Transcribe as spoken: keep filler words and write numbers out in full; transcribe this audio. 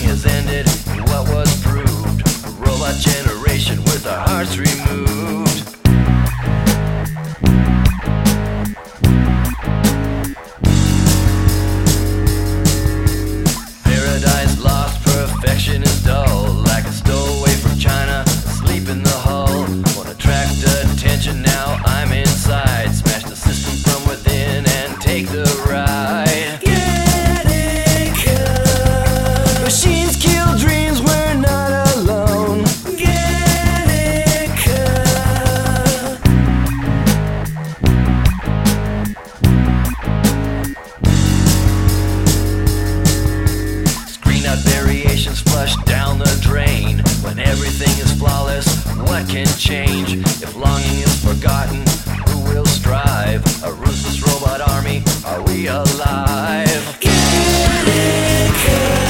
has ended, and what was proved, a robot generation with our hearts removed. Paradise lost, perfection is dull, like a stowaway from China, asleep in the hull. Won't attract attention, now I'm inside. Smash the system from within and take the ride. Gattaca. Machines kill dreams, we're not alone. Gattaca. Screen out variations flush down the drain. When everything is flawless, what can change? If longing is forgotten, who will strive? A ruthless robot army, are we alive? Gattaca.